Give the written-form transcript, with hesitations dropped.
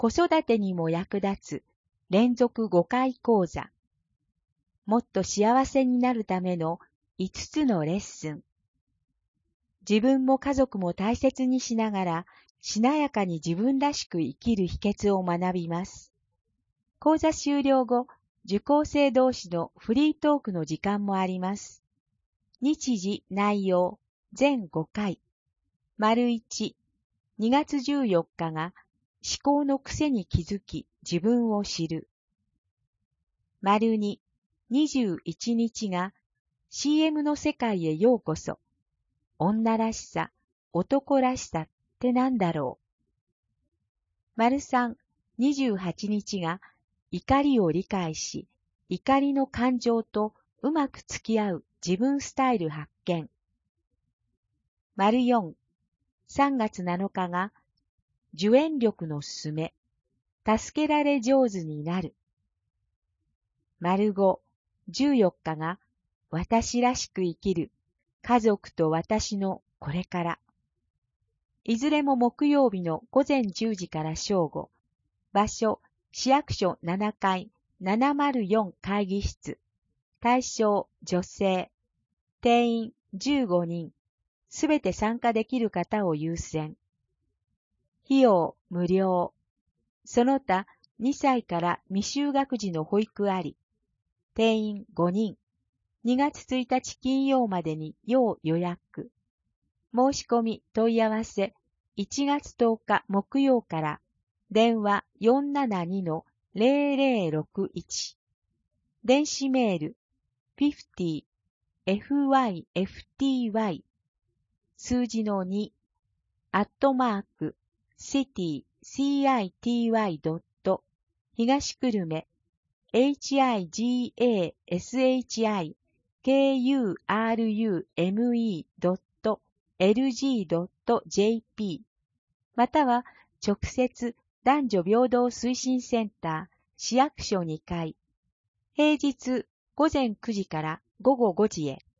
子育てにも役立つ連続5回講座。もっと幸せになるための5つのレッスン。自分も家族も大切にしながら、しなやかに自分らしく生きる秘訣を学びます。講座終了後、受講生同士のフリートークの時間もあります。日時、内容、全5回。丸1、2月14日が思考の癖に気づき自分を知る。丸2、21日が CM の世界へようこそ。女らしさ、男らしさってなんだろう。丸3、28日が怒りを理解し、怒りの感情とうまく付き合う自分スタイル発見。丸4、3月7日が受援力のすすめ、助けられ上手になる。丸5、14日が私らしく生きる家族と私のこれから。いずれも木曜日の午前10時から正午。場所、市役所7階704会議室。対象、女性。定員15人。すべて参加できる方を優先。費用、無料。その他、2歳から未就学児の保育あり。定員5人。2月1日金曜までに要予約。申し込み問い合わせ1月10日木曜から電話 472-0061 電子メール 50fyfty 数字の2@city 東久留米 higashi-kurume.lg.jp または直接男女平等推進センター市役所2階平日午前9時から午後5時へ